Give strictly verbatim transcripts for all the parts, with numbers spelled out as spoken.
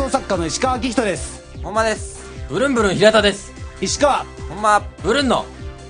送作家の石川明人です。 ほんまです。 ブルンブルン平田です。 石川ほんまブルンの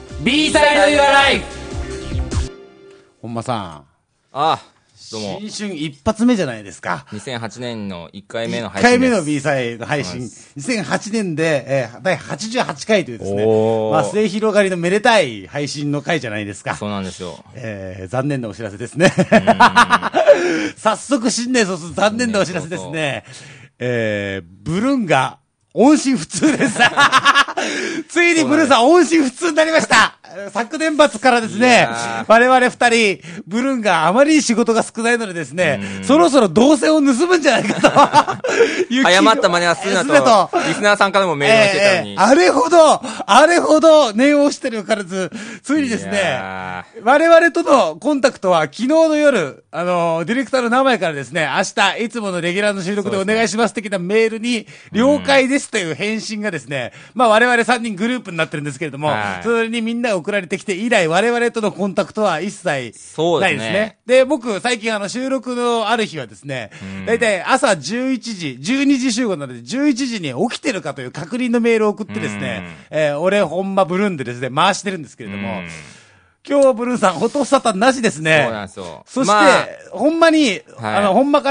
B サイドユアライフ。ほんまさん、 ああどうも新春一発目じゃないですか。 にせんはちねんのいっかいめの配信です。 いっかいめの B サイド配信、にせんはちねんで、えー、だいはちじゅうはちかいというですね、まあ末広がりのめでたい配信の回じゃないですか。 そうなんですよ。 えー、残念なお知らせですね。早速新年早々残念なお知らせですね。えー、ブルンが音信不通です。ついにブルーさん音信不通になりました。昨年末からですね、我々二人、ブルーンがあまりに仕事が少ないのでですね、そろそろ動線を盗むんじゃないかと。 誤った真似はするなと、リスナーさんからもメールをしてたのに。 えー、あれほど、あれほど念をしてるからず、ついにですね、我々とのコンタクトは昨日の夜、あのー、ディレクターの名前からですね、明日、いつものレギュラーの収録でお願いします的なメールに、了解ですという返信がですね、まあ我々さんにんグループになってるんですけれども、はい、それにみんなが送られてきて以来、我々とのコンタクトは一切ないですね。で、ね、僕、最近あの収録のある日はですね、だいたい朝じゅういちじ、じゅうにじ集合なので、じゅういちじに起きてるかという確認のメールを送ってですね、えー、俺ほんまブルーンでですね、回してるんですけれども、今日はブルーンさん、音沙汰なしですね。 そうなんですよ。 そして、まあ、ほんまに、はい、あの、ほんまから、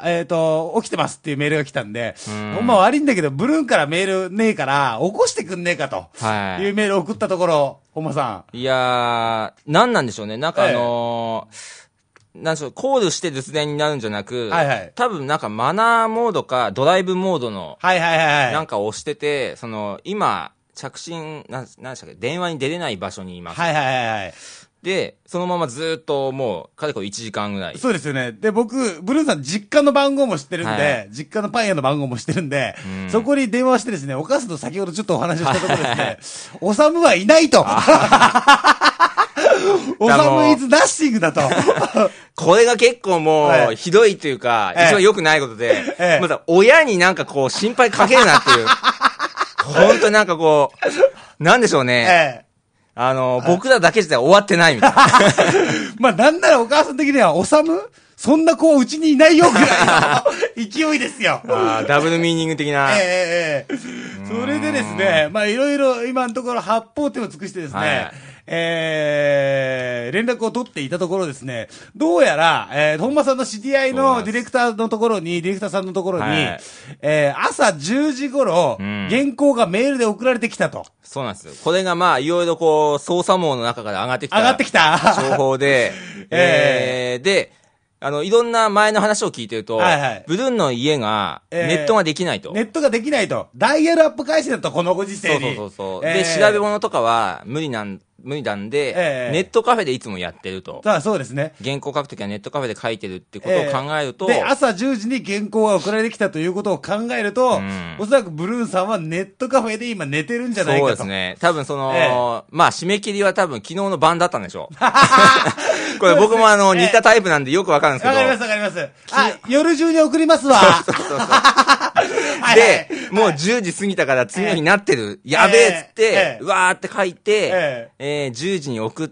えっ、ー、と、起きてますっていうメールが来たんで、んほんま悪いんだけど、ブルーンからメールねえから、起こしてくんねえかと、はい、いうメールを送ったところ、ほんまさん。いやー、なんなんでしょうね。なんかあのー、ええ、なんでしょう、コールして留守電になるんじゃなく、はいはい、多分なんかマナーモードかドライブモードの、はいはいはいはい、なんか押してて、その、今、着信、なん、なんでしたっけ、電話に出れない場所にいます。 はいはいはいはい。 で、そのままずっともう、かれこれいちじかんぐらい。 そうですよね。で、僕、ブルーンさん実家の番号も知ってるんで、はい、実家のパン屋の番号も知ってるんで、うん、そこに電話してですね、お母さんと先ほどちょっとお話をしたところですね、おさむはいないと。おさむイズナッシングだと。 これが結構もう、ひどいというか、一番良くないことで、ええ、また親になんかこう、心配かけるなっていう。本当になんかこう、なんでしょうね。ええ、あの、僕らだけじゃ終わってないみたいな。 まあ、なんならお母さん的には、おさむそんな子うちにいないよぐらいの勢いですよ。 ああ、ダブルミーニング的な。 ええええ。それでですね、まあ、いろいろ今のところ八方手を尽くしてですね、はい、えー、連絡を取っていたところですね、どうやら、えー、本間さんの知り合いのディレクターのところに、ディレクターさんのところに、はい、えー、朝じゅうじ頃、うん、原稿がメールで送られてきたと。 そうなんですよ。これがまあ、いろいろこう、捜査網の中から上がってきた。 上がってきた。 情報で、えー、で、あの、いろんな前の話を聞いてると、はいはい、ブルーンの家が、ネットができないと、 えー。ネットができないと。ダイヤルアップ回線だと、このご時世に。 そうそうそうそう、えー。で、調べ物とかは無理なん、無理なんで、えー、ネットカフェでいつもやってると。 ああ、そうですね。 原稿書くときはネットカフェで書いてるってことを考えると、 えー、で、朝じゅうじに原稿が送られてきたということを考えると、うん、おそらくブルーンさんはネットカフェで今寝てるんじゃないかと。 そうですね。多分その、えー、まあ、締め切りは多分昨日の晩だったんでしょう。これ僕もあの、似たタイプなんでよくわかるんですけど。 わかりますわかります。あ、夜中に送りますわ。そうそうそう。 で、もうじゅうじ過ぎたから次の日になってる。やべえっつって、うわーって書いて、えー、じゅうじに送って、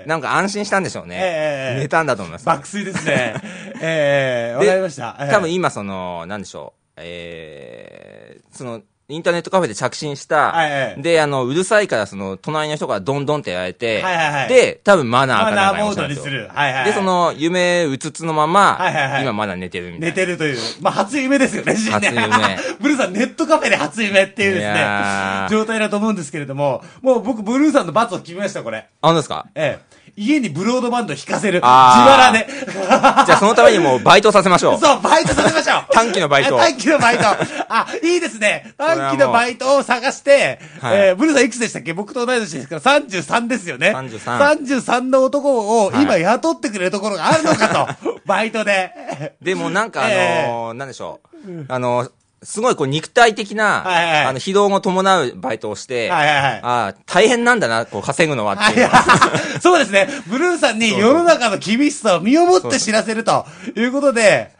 なんか安心したんでしょうね。寝たんだと思います。 爆睡ですね。ええ、わかりました。 多分今その、なんでしょう。えー、その、インターネットカフェで着信した。はいはい、で、あの、うるさいから、その、隣の人からドンドンってやられて。はいはいはい、で、多分マナーかな。 マナーモードにする。はいはいはい、 で、その、夢うつつのまま、はいはいはい、今まだ寝てるみたいな。 寝てるという。まあ、初夢ですよね、 初夢。 ブルーさん、ネットカフェで初夢っていうですね、状態だと思うんですけれども、もう僕、ブルーさんの罰を決めました、これ。 あ、本当ですか？ ええ。家にブロードバンド弾かせる。自腹で。 じゃあそのためにもうバイトさせましょう。 そう、バイトさせましょう。 短期のバイト。 短期のバイト。あ、いいですね。短期のバイトを探して、えー、ブルーさんいくつでしたっけ？僕と同い年ですからさんじゅうさんですよね。 さんじゅうさん。 さんじゅうさんの男を今雇ってくれるところがあるのかと。バイトで。 でもなんかあのー、えー、なんでしょう。あのー、すごいこう肉体的な、はいはいはい、あの、疲労を伴うバイトをして、はいはいはい、ああ、大変なんだな、こう稼ぐのはっていう。 そうですね。ブルーさんに世の中の厳しさを身をもって知らせるということで、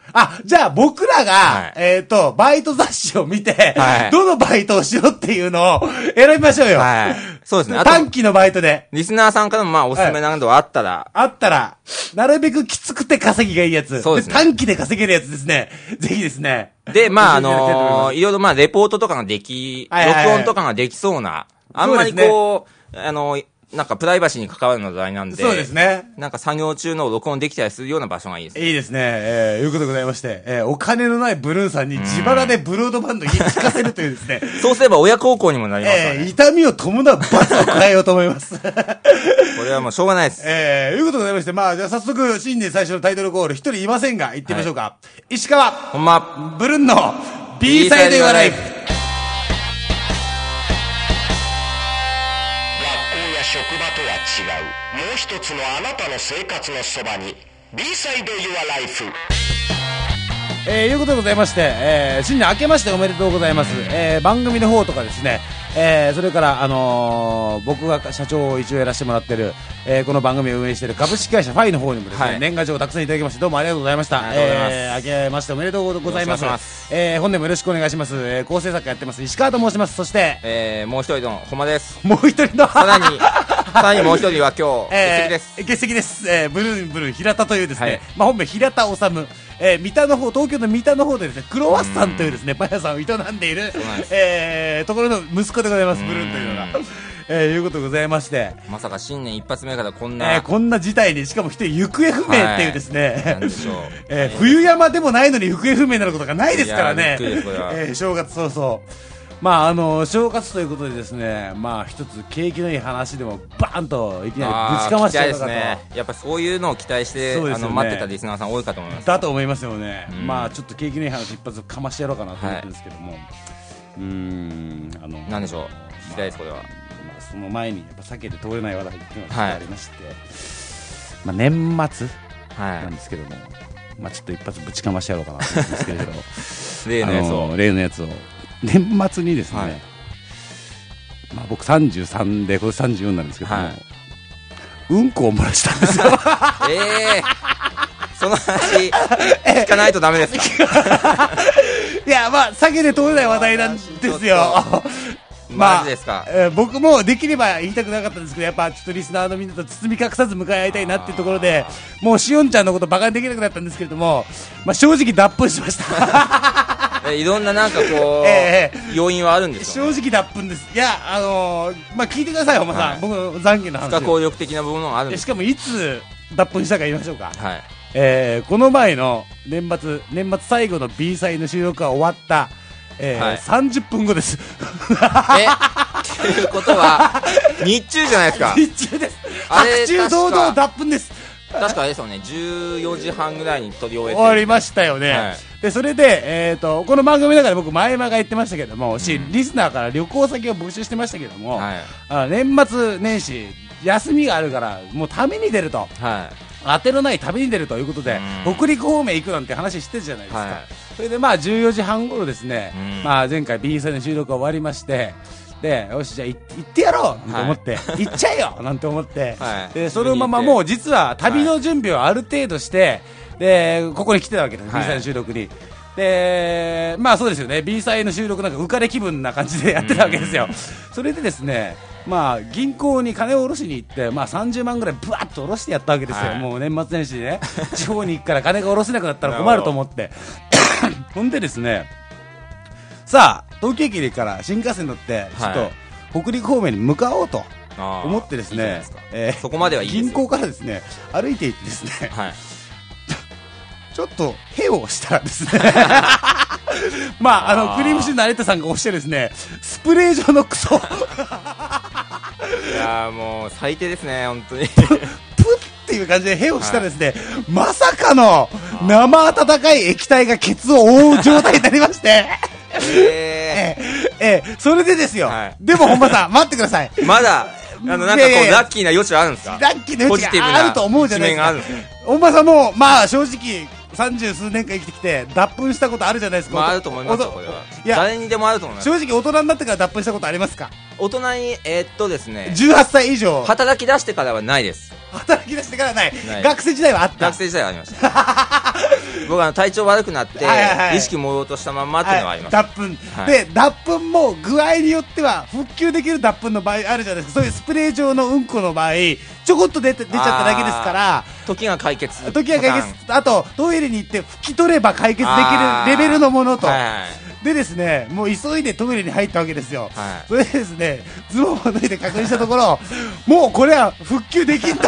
あ、じゃあ僕らが、はい、えっ、ー、と、バイト雑誌を見て、はい、どのバイトをしようっていうのを選びましょうよ。はい。 そうですね。 短期のバイトで。 リスナーさんからもまあおすすめなどあったら、はい。 あったら、なるべくきつくて稼ぎがいいやつ。そうですね。短期で稼げるやつですね。ぜひですね。 で、まああのー、いろいろまあレポートとかができ、はいはいはい、録音とかができそうな、あんまりこう、うね、あのー、なんかプライバシーに関わるの題なんで。 そうですね。 なんか作業中の録音できたりするような場所がいいですね。 いいですね。えー、いうことでございまして、えー、お金のないブルーンさんに自腹でブロードバンドに聞かせるというですね。 そうすれば親孝行にもなりますからね。 えー、痛みを伴う罰を変えようと思います。これはもうしょうがないです。 えー、いうことでございまして、まあ、じゃあ早速、新年最初のタイトルコール、一人いませんが、行ってみましょうか。はい、石川。 ほんま。 ブルーンの B サイドユアライフ。 職場とは違うもう一つのあなたの生活のそばに B サイドユアライフ。 えー、いうことでございまして、えー、新年明けましておめでとうございます。えー、番組の方とかですね、えー、それから、あのー、僕が社長を一応やらせてもらってる、えー、この番組を運営している株式会社ファイの方にもですね、はい、年賀状をたくさんいただきまして、どうもありがとうございました。ありがとうございます。えー、明けましておめでとうございます。ますえー、本年もよろしくお願いします。えー、構成作家やってます、石川と申します。そして、 えー、もう一人のほまです。 もう一人の、 さらに、さらにもう一人は今日、欠席です。 えー、欠席です。えー、ブルーンブルーン平田というですね、はい、まあ本名平田治。えー、三田の方、東京の三田の方でですね、クロワッサンというですね、パン屋さんを営んでいる、えー、ところの息子でございます、ブルーンというのが。えー、いうことでございまして。 まさか新年一発目からこんな。 えー、こんな事態に、しかも一人行方不明っていうですね。はい、なんでしょう。えー、冬山でもないのに行方不明なことがないですからね。 びっくりです、これは。 えー、正月早々。まああの正月ということでですね、まあ一つ景気のいい話でもバーンといきなりぶちかましちゃうのかと、ね、 やっぱそういうのを期待して、ね、あの待ってたリスナーさん多いかと思います。 だと思いますよね。うん、まあちょっと景気のいい話一発かましてやろうかなと思ってるんですけども、はい、うーんあのなんでしょう、期待ですこれは。まあその前にやっぱ避けて通れない話題っていうのがありまして、はい、まあ年末なんですけども、はい、まあちょっと一発ぶちかましてやろうかなと思うんですけれど、 例のやつを例のやつを。年末にですね、はい、まあ僕さんじゅうさんでこれさんじゅうよんなんですけども、はい、うんこを漏らしたんですよ。 ええー、その話聞かないとダメですか？ いやまあ避けて通れない話題なんですよ。 まあ、マジですか、 えー、僕もできれば言いたくなかったんですけど、やっぱちょっとリスナーのみんなと包み隠さず向かい合いたいなっていうところで、もうしおんちゃんのことバカにできなくなったんですけれども、まあ正直脱粉しました。 いろんななんかこう、えー、要因はあるんですよ、ね、 正直脱粉です。いやあのー、まあ聞いてください、お前さん、はい、僕の懺悔の話。 不可抗力的な部分があるんです。 しかもいつ脱粉したか言いましょうか。 はい、 えー、この前の年末年末最後の B 祭の収録が終わったえーはい、さんじゅっぷんごです。 えということは日中じゃないですか。 日中です。白昼堂々脱粉です。 確かあれですよね、じゅうよじはんぐらいに撮り終えて終わりましたよね、はい、でそれで、えー、とこの番組の中で僕前々が言ってましたけども、うん、しリスナーから旅行先を募集してましたけども、はい、あ年末年始休みがあるからもう旅に出ると、はい、当てのない旅に出るということで、うん、北陸方面行くなんて話してるじゃないですか、はい、それでまあじゅうよじはん頃ですね、うん、まあ前回 B 祭の収録が終わりまして、でよしじゃあ行ってやろうと思って、はい、行っちゃえよなんて思って、はい、でそのままもう実は旅の準備をある程度して、でここに来てたわけです、はい、B 祭の収録に。でまあそうですよね、 B 祭の収録なんか浮かれ気分な感じでやってたわけですよ。それでですね、まあ銀行に金を下ろしに行って、まあ、さんじゅうまんぐらいぶわっと下ろしてやったわけですよ、はい、もう年末年始でね地方に行くから金が下ろせなくなったら困ると思ってほんでですね、さあ東京駅から新幹線に乗ってちょっと北陸方面に向かおうと思ってですね、 えー、そこまではいいですよ。 銀行からですね歩いて行ってですね、はい、ちょっとヘをしたらですねまああのクリームシチューの有田さんがおっしゃるですねスプレー状のクソいやーもう最低ですね本当にプッっていう感じでヘをしたらですね、はい、まさかの生温かい液体がケツを覆う状態になりましてえー、えー、えー、それでですよ、はい、でも本間さん待ってください、 まだあのなんかこうラッキーな余地はあるんですか？ ラッキーな余地があると思うじゃないですか。本間さんもまあ正直さんじゅうすうねんかん生きてきて脱粉したことあるじゃないですか。 まああると思いますよこれは。いや誰にでもあると思います。 正直大人になってから脱粉したことありますか？ 大人にえー、っとですねじゅうはっさい以上働き出してからはないです。 働き出してからない。ない学生時代はあった。 学生時代はありました。僕は体調悪くなって、はいはいはい、意識朦朧としたまんまっていうのはあります。 はい、脱粉、はい。で、脱粉も具合によっては復旧できる脱粉の場合あるじゃないですか。そういうスプレー状のうんこの場合、ちょこっと出て出ちゃっただけですから、 時が解決。 時が解決。あと、トイレに行って拭き取れば解決できるレベルのものと。はいはい、でですね、もう急いでトイレに入ったわけですよ。はい、それでですね、ズボンを脱いで確認したところ、もうこれは復旧できんと。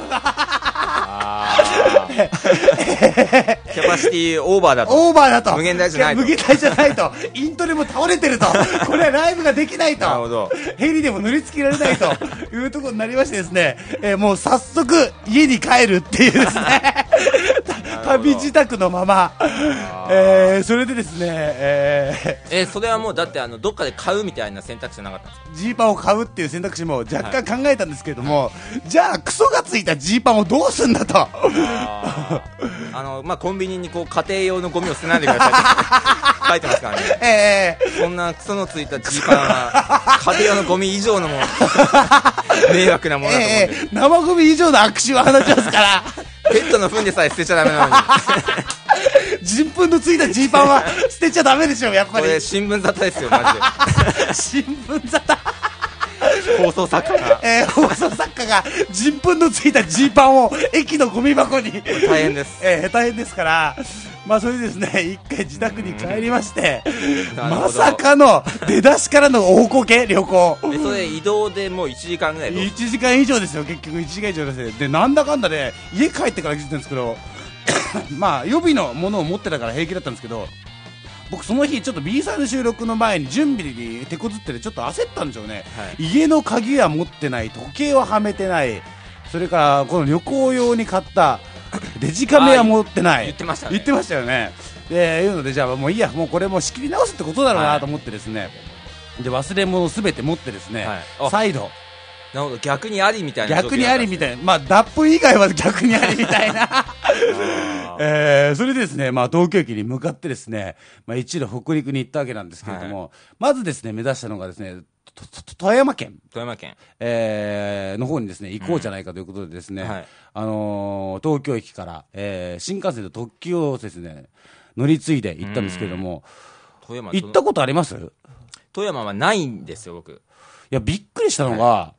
キャパシティオーバーだと。 オーバーだと。 無限大じゃないと。 無限大じゃないと。イントレも倒れてると。これはライブができないと。 なるほど。 ヘリでも乗り付けられないというところになりましてですね、えー、もう早速家に帰るっていうですね、旅自宅のまま、えー、それでですね、えー、えー、それはもうだってあのどっかで買うみたいな選択肢はなかったんですか？ ジーパンを買うっていう選択肢も若干考えたんですけれども、はい、じゃあクソがついたジーパンをどうすんだと。 ああの、まあ、コンビニにこう家庭用のゴミを捨てないでくださいって書いてますからね。えー、そんなクソのついたジーパンは家庭用のゴミ以上のも迷惑なものだと思うんで、 えー、生ゴミ以上の悪臭を放ちますからペットの糞でさえ捨てちゃダメなのに人糞のついたジーパンは捨てちゃダメでしょ、やっぱり。 これ新聞沙汰ですよ、マジで。 新聞沙汰放送作家が、 えー、放送作家が人糞のついたジーパンを駅のゴミ箱に大変です、 えー、大変ですから、まあそれでですね、一回自宅に帰りまして、まさかの出だしからの大こけ旅行。 でそれ移動でもういちじかんぐらい。 いちじかん以上ですよ、結局いちじかん以上ですね。でなんだかんだで、ね、家帰ってから気づいたんですけどまあ予備のものを持ってたから平気だったんですけど、僕その日ちょっと B さんの収録の前に準備に手こずっててちょっと焦ったんでしょうね、はい、家の鍵は持ってない、時計ははめてない、それからこの旅行用に買ったデジカメは持ってない。 言ってましたね。 言ってましたよね。でいうので、じゃあもういいや、もうこれも仕切り直すってことだろうなと思ってですね、はい、で忘れ物すべて持ってですね、はい、再度なるほど、逆にありみたいな、 逆にありみたいな、まあ脱粉以外は逆にありみたいなえー、それでですね、まあ東京駅に向かってですね、まあ一路北陸に行ったわけなんですけれども、はい、まずですね、目指したのがですね、富山県、 富山県、 えー、の方にですね、行こうじゃないかということでですね、うん、はい、あのー、東京駅から、えー、新幹線と特急をですね、乗り継いで行ったんですけれども、富山行ったことあります？ 富山はないんですよ、僕。 いや、びっくりしたのが、はい、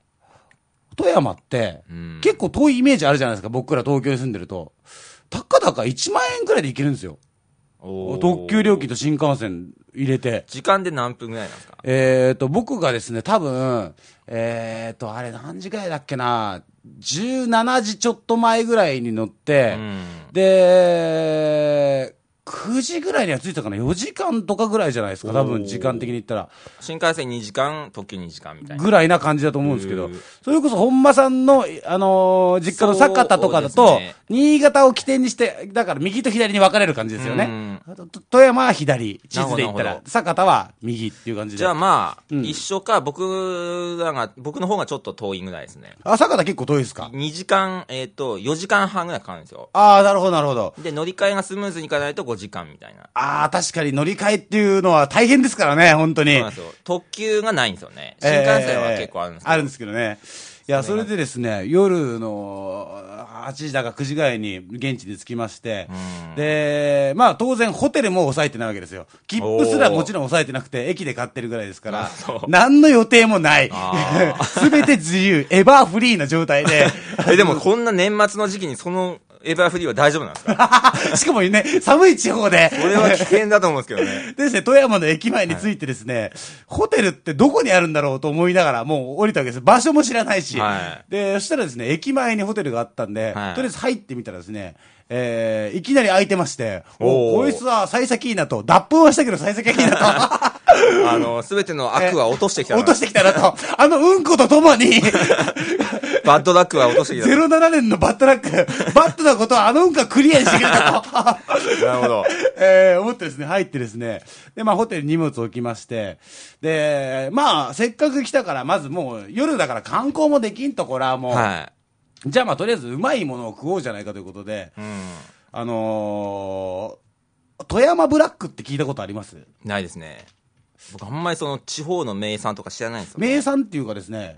富山って、結構遠いイメージあるじゃないですか、僕ら東京に住んでると。たかだかいちまんえんくらいで行けるんですよ。特急料金と新幹線入れて。 時間で何分ぐらいなんですか？ えーと、僕がですね、多分、えーと、あれ何時ぐらいだっけな、じゅうしちじちょっと前ぐらいに乗って、うん、で、くじぐらいには着いたかな、よじかんとかぐらいじゃないですか、多分時間的に言ったら。 新幹線にじかん、特急にじかんみたいな。 ぐらいな感じだと思うんですけど、それこそ本間さんの、あのー、実家の酒田とかだと、ね、新潟を起点にして、だから右と左に分かれる感じですよね。富山は左、地図で言ったら、酒田は右っていう感じで。 じゃあまあ、うん、一緒か、僕らが、僕の方がちょっと遠いぐらいですね。 あ、酒田結構遠いですか？ にじかん、えっ、ー、と、よじかんはんぐらいかかるんですよ。 ああ、なるほど、なるほど。 で、乗り換えがスムーズにいかないとごじかんみたいな。 ああ、確かに乗り換えっていうのは大変ですからね、本当に。そうなんですよ。 特急がないんですよね。新幹線は結構あるんですけど。 えー、あるんですけどね。いや、それでですね、夜のはちじだかくじぐらいに現地に着きまして、で、まあ当然ホテルも抑えてないわけですよ。切符すらもちろん抑えてなくて、駅で買ってるぐらいですから、何の予定もない。すべて自由、エバーフリーな状態で。 え、でもこんな年末の時期にその、エバーフリーは大丈夫なんですか？ しかもね、寒い地方で。 これは危険だと思うんですけどね。 でですね、富山の駅前に着いてですね、はい、ホテルってどこにあるんだろうと思いながら、もう降りたわけです。場所も知らないし。はい、で、そしたらですね、駅前にホテルがあったんで、はい、とりあえず入ってみたらですね、えー、いきなり空いてまして、お、こいつは幸先いいなと、脱粉はしたけど幸先いいなと。 あの、すべての悪は落としてきたな。 落としてきたなと。あのうんことともに。 バッドラックは落としてきた。 ゼロななねんのバッドラック。バッドなことはあのうんこはクリアにしてくれたと。 なるほど。 えー、思ってですね、入ってですね。で、まあホテルに荷物置きまして。で、まあせっかく来たから、まずもう夜だから観光もできんとこらもう。はい。じゃあまあとりあえずうまいものを食おうじゃないかということで。うん。あのー、富山ブラックって聞いたことあります？ ないですね。僕あんまりその地方の名産とか知らないんですよ、ね。 名産っていうかですね、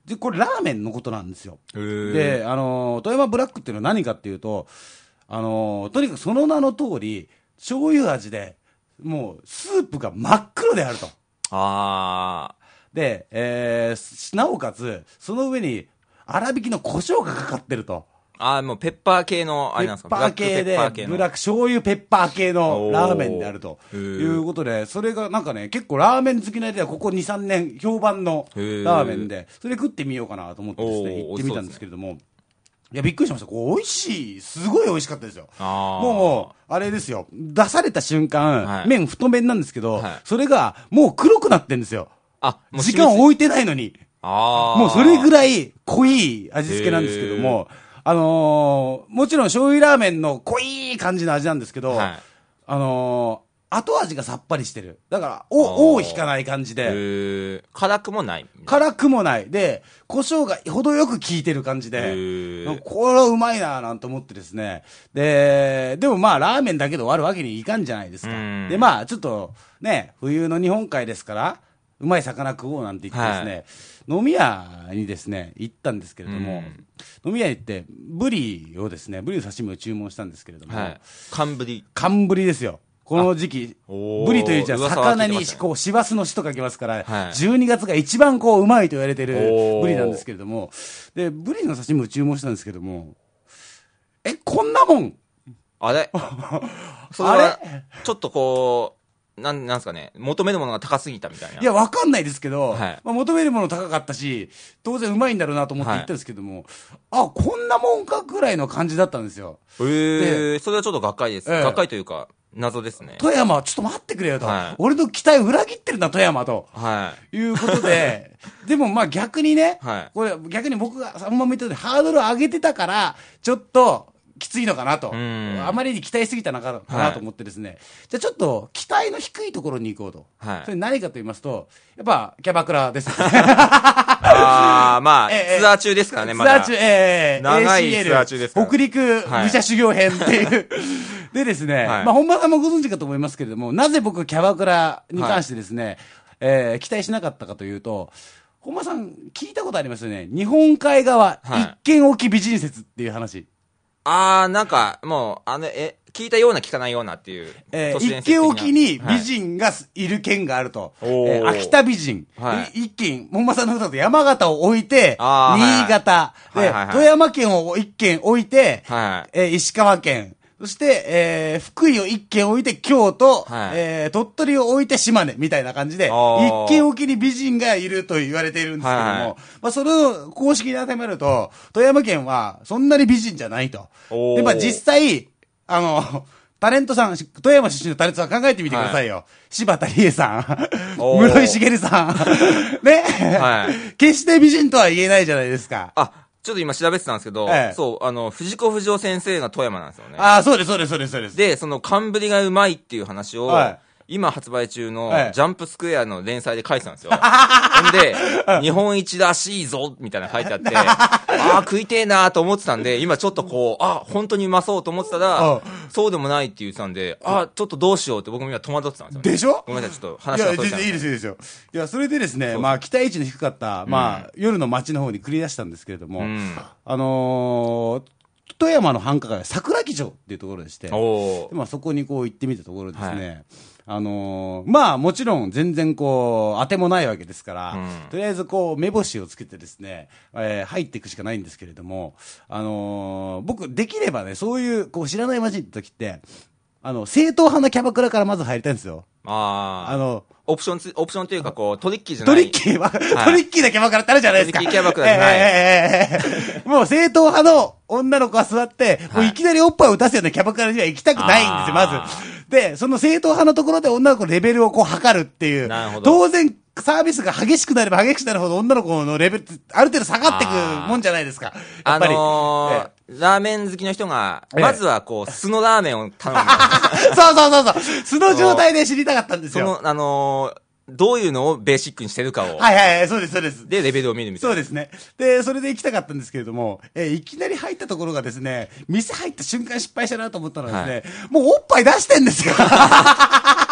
で、これラーメンのことなんですよ。で、あのー、富山ブラックっていうのは何かっていうと、あのー、とにかくその名の通り、醤油味で、もう、スープが真っ黒であると。 あー。で、えー、なおかつ、その上に、粗挽きの胡椒がかかってると。 ああ、もうペッパー系の、あれなんですか、 ペッパー系で、ブラック醤油ペッパー系のラーメンであるということで、それがなんかね、結構ラーメン好きな間はここに、さんねん評判のラーメンで、それ食ってみようかなと思ってですね、行ってみたんですけれども、ね、いや、びっくりしました。こう、美味しい、すごい美味しかったですよ。もう、あれですよ、出された瞬間、はい、麺太麺なんですけど、はい、それがもう黒くなってんですよ。あ、もう時間置いてないのに。あもうそれぐらい濃い味付けなんですけども、あのー、もちろん醤油ラーメンの濃い感じの味なんですけど、はい、あのー、後味がさっぱりしてる。だから、お、おを引かない感じで。 辛くもない。 辛くもない。で、胡椒が程よく効いてる感じで、これはうまいなぁなんて思ってですね。で、でもまあ、ラーメンだけで終わるわけにいかんじゃないですか。で、まあ、ちょっと、ね、冬の日本海ですから、うまい魚食おうなんて言ってですね、はい、飲み屋にですね、行ったんですけれども、飲み屋に行って、ブリをですね、ブリの刺身を注文したんですけれども、はい、 寒ブリ。 寒ブリですよ。この時期、ブリというじゃ魚に、こう、師走の死と書きますから、はい、じゅうにがつが一番こう、うまいと言われてるブリなんですけれども、で、ブリの刺身を注文したんですけども、え、こんなもんあれそれは、ちょっとこう、なん、なんすかね、求めるものが高すぎたみたいな。 いや、わかんないですけど、はい、まあ、求めるもの高かったし、当然うまいんだろうなと思って言ったんですけども、はい、あ、こんなもんかぐらいの感じだったんですよ。 へえー、それはちょっとがっかりです。えー、がっかりというか、謎ですね。 富山、ちょっと待ってくれよと。はい、俺の期待裏切ってるな、富山と。はい。いうことで、でもまあ逆にね、はい、これ逆に僕がそのまま言ったようにハードルを上げてたから、ちょっと、きついのかなと。あまりに期待しすぎたのかなと思ってですね。はい、じゃあちょっと期待の低いところに行こうと。はい、それ何かと言いますと、やっぱキャバクラですよね。 ああ、まあ、えー、ツアー中ですからね、まだ。 ツアー中、えー、 長いツアー中ですから。 北陸武者修行編っていう。はい、でですね、はい、まあ本間さんもご存知かと思いますけれども、なぜ僕キャバクラに関してですね、はい、えー、期待しなかったかというと、本間さん聞いたことありますよね。日本海側、はい、一軒置き美人説っていう話。 あー、なんか、もう、あの、え、聞いたような聞かないようなっていう。 えー、一軒沖に美人がいる県があると。はい、えー、秋田美人。はい、一軒、本間さんの歌だと山形を置いて、新潟。はい、で、はいはいはい、富山県を一軒置いて、はい、えー、石川県。そして、えー、福井を一軒置いて京都、はい、えー、鳥取を置いて島根みたいな感じで、一軒置きに美人がいると言われているんですけども、はいはい、まあ、それを公式に当てはめると、富山県はそんなに美人じゃないと。で、まあ、実際、あの、タレントさん、富山出身のタレントさん考えてみてくださいよ。はい、柴田理恵さん、室井茂さん、ね、はい、決して美人とは言えないじゃないですか。 あ、ちょっと今調べてたんですけど、ええ、そう、あの、藤子不二雄先生が富山なんですよね。 ああ、そうです、そうです、そうです、そうです。 で、その、寒ぶりがうまいっていう話を、はい、今発売中のジャンプスクエアの連載で書いてたんですよ。ほんで、日本一らしいぞみたいなの書いてあって、ああ、食いてえなーと思ってたんで、今ちょっとこう、あ、本当にうまそうと思ってたら、そうでもないって言ってたんで、あ、ちょっとどうしようって僕も今戸惑ってたんですよ、ね。 でしょ？ ごめんなさい、ちょっと話がそれちゃう。いや、全然いいですよ、いいですよ。いや、それでですね、まあ、期待値の低かった、まあ、夜の街の方に繰り出したんですけれども、うん、あのー、富山の繁華街、桜木町っていうところでして、でまあ、そこにこう行ってみたところですね、はい、あのー、まあもちろん全然こう、当てもないわけですから、うん、とりあえずこう、目星をつけてですね、えー、入っていくしかないんですけれども、あのー、僕、できればね、そういう、こう、知らない街に行った時って、あの、正統派のキャバクラからまず入りたいんですよ。 ああ。 あの、 オプションつ、オプションというかこう、トリッキーじゃない。 トリッキーは、はい、トリッキーなキャバクラってあるじゃないですか。 トリッキーキャバクラじゃない。 えー、もう正統派の女の子が座って、はい、もういきなりおっぱいを出すようなキャバクラには行きたくないんですよ、まず。で、その正統派のところで女の子のレベルをこう測るっていう。なるほど。当然、サービスが激しくなれば激しくなるほど女の子のレベルってある程度下がってくもんじゃないですか。やっぱり。 あのーえー、ラーメン好きの人が、まずはこう、素のラーメンを頼む。 そうそうそうそう。素の状態で知りたかったんですよ。 その、あのー、どういうのをベーシックにしてるかを。 はいはいはい、そうです、そうです。 で、レベルを見るみたいな。 そうですね。で、それで行きたかったんですけれども、えー、いきなり入ったところがですね、店入った瞬間失敗したなと思ったのはですね、はい、もうおっぱい出してんですよ。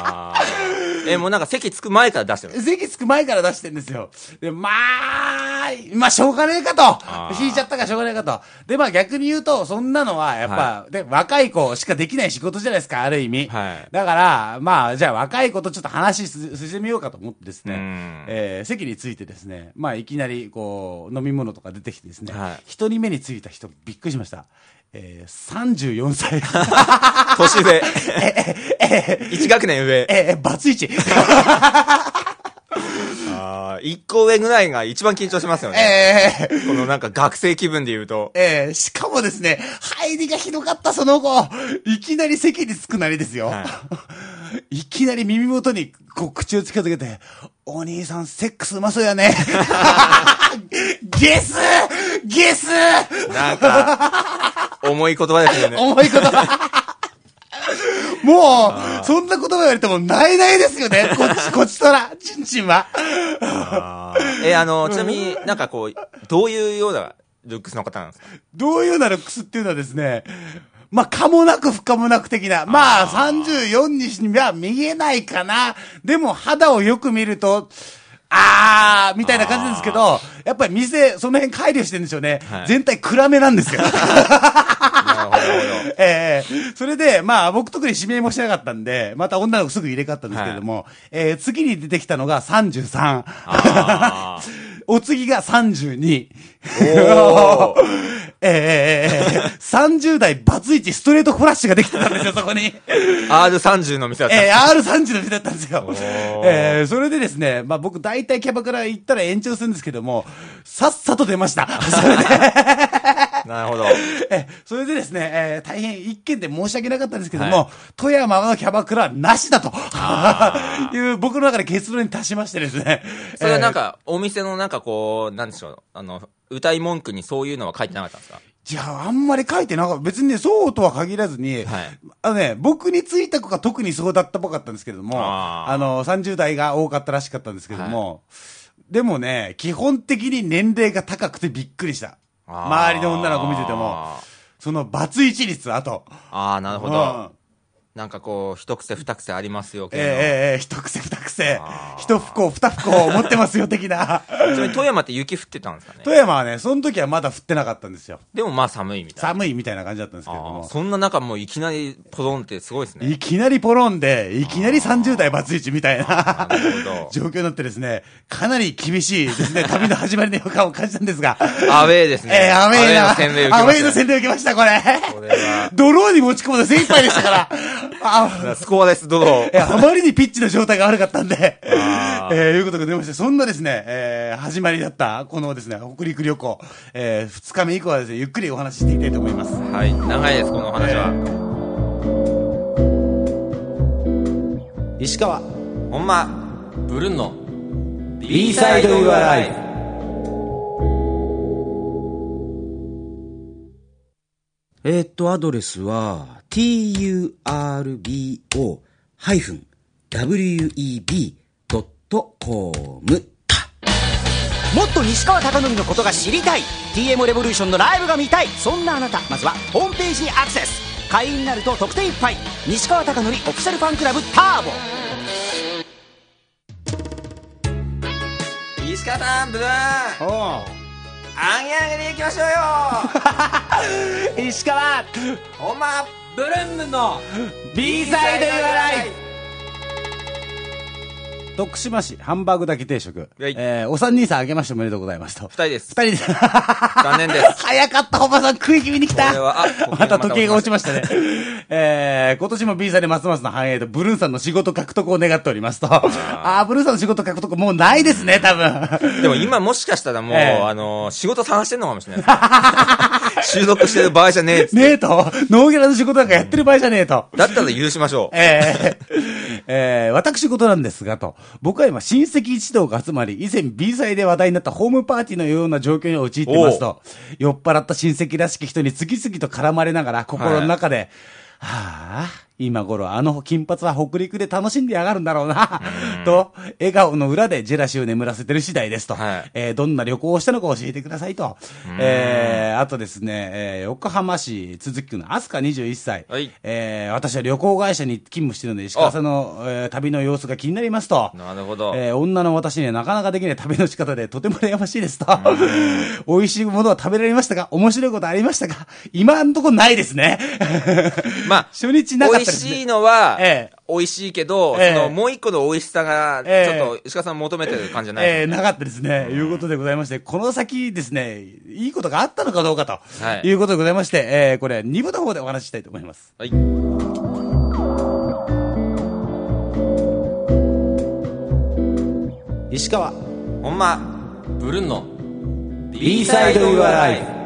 あえ、もうなんか席着く前から出してる席着く前から出してるんですよ。で、まあ、まあ、しょうがねえかと。引いちゃったからしょうがねえかと。で、まあ逆に言うと、そんなのは、やっぱ、はい、で、若い子しかできない仕事じゃないですか、ある意味。はい、だから、まあ、じゃあ若い子とちょっと話してみようかと思ってですね、えー、席についてですね、まあいきなり、こう、飲み物とか出てきてですね、はい、一人目についた人、びっくりしました。えー、さんじゅうよんさい。 年上。え、え、え、一学年上。 え、え、バツイチ。 ああ、一個上ぐらいが一番緊張しますよね。ええー。このなんか学生気分で言うと。 ええー、しかもですね、入りがひどかったその子。いきなり席に着くなりですよ。はい、いきなり耳元にこう口を近づけて、お兄さんセックスうまそうやね。ゲスゲスなんか、重い言葉ですよね。 重い言葉。もう、そんな言葉言われても、ないないですよね。こっち、こっちとら、ちんちんは。 あえ、あの、ちなみになんかこう、どういうようなルックスの方なんですか？ どういうようなルックスっていうのはですね、まあ、可もなく不可もなく的な。まあ、さんじゅうよんには見えないかな。でも、肌をよく見ると、あーみたいな感じなんですけど、やっぱり店、その辺配慮してるんですよね。はい、全体暗めなんですよ。なるほど、なるほど。ええー、それで、まあ僕特に指名もしなかったんで、また女の子すぐ入れ替わったんですけれども、はい、えー、次に出てきたのがさんじゅうさん。お次がさんじゅうに。おええー、さんじゅう代バツイチストレートフラッシュができてたんですよ、そこに。 アールさんじゅう の店だったんですえー、アールさんじゅう の店だったんですよ。えー、それでですね、まあ僕大体キャバクラ行ったら延長するんですけども、さっさと出ました。それでなるほど。 え、それでですね、えー、大変一件で申し訳なかったんですけども、はい、富山のキャバクラはなしだという僕の中で結論に達しましてですね。 それはなんか、えー、お店のなんかこう、なんでしょう、あの、歌い文句にそういうのは書いてなかったんですか？ いや、あんまり書いてなかった。別にね、そうとは限らずに、はい、あのね、僕についた子が特にそうだったっぽかったんですけれども、あ, あの、さんじゅう代が多かったらしかったんですけども、はい、でもね、基本的に年齢が高くてびっくりした。周りの女の子見てても、そのバツイチ率、あと。 ああ、なるほど。うんなんかこう、一癖二癖ありますよ、 ええええ、一癖二癖。一不幸二不幸持ってますよ、的な。 ちなみに富山って雪降ってたんですかね？ 富山はね、その時はまだ降ってなかったんですよ。 でもまあ寒いみたいな。 寒いみたいな感じだったんですけども。 そんな中もういきなりポロンってすごいですね。 いきなりポロンで、いきなりさんじゅう代バツイチみたいな状況になってですね、かなり厳しいですね、旅の始まりの予感を感じたんですが。 アウェーですね。 えー、アウェーな。 アウェーの洗礼を受けました。 アウェーの洗礼を受けました、これ。これは。ドローに持ち込むの精一杯でしたから。 あスコアです、どうぞ。 え、あまりにピッチの状態が悪かったんで、えー、いうことが出まして、そんなですね、えー、始まりだった、このですね、北陸旅行、えー、二日目以降はですね、ゆっくりお話ししていきたいと思います。 はい、長いです、このお話は。 えー、石川、 ほんま、ブルンの、 B サイドユアライフ。 えーっと、アドレスは、トゥールボ ダブリューイービー ドットコムもっと西川貴教のことが知りたい ティーエム レボリューションのライブが見たいそんなあなたまずはホームページにアクセス会員になると特典いっぱい西川貴教オフィシャルファンクラブターボ石川さんブルーンあげあげでいきましょうよ石川ほんまブルンムの B サイドユアライフ徳島市ハンバーグ炊き定食。えー、お三人さんあげましておめでとうございますと。 二人です。 二人です。 残念です。 早かった、おばさん食い気味に来た。 これは、あ、 また時計が落ちましたね。えー、今年も B サイドますますの繁栄と、ブルーンさんの仕事獲得を願っておりますと。あー、ブルーンさんの仕事獲得もうないですね、多分。 でも今もしかしたらもう、えー、あのー、仕事探してんのかもしれないです。収録してる場合じゃねえっつって。 ねえと。ノーギャラの仕事なんかやってる場合じゃねえと。 だったら許しましょう。 えー、えー、私事なんですがと。僕は今、親戚一同が集まり、以前 B 祭で話題になったホームパーティーのような状況に陥ってますと。酔っ払った親戚らしき人に次々と絡まれながら、心の中で、はい、はぁ、 今頃あの金髪は北陸で楽しんでやがるんだろうな、と、笑顔の裏でジェラシーを眠らせてる次第ですと。はい、えー、どんな旅行をしたのか教えてくださいと。えー、あとですね、えー、横浜市鈴木区のアスカにじゅういっさい。はい、えー、私は旅行会社に勤務しているので、石川さんの、えー、旅の様子が気になりますと。 なるほど。 えー、女の私にはなかなかできない旅の仕方でとても羨ましいですと。美味しいものは食べられましたか？面白いことありましたか？今んとこないですね。まあ、初日なかったですね。 美味しいのは、ええ、美味しいけど、ええ、そのもう一個の美味しさが、ちょっと石川さん求めてる感じじゃないですか、ね。 ええ、なかったですね。いうことでございまして、この先ですね、いいことがあったのかどうかと、はい、いうことでございまして、えー、これ、に部の方でお話ししたいと思います。はい。 石川、 ほんま、ブルンの B サイドユアライフ。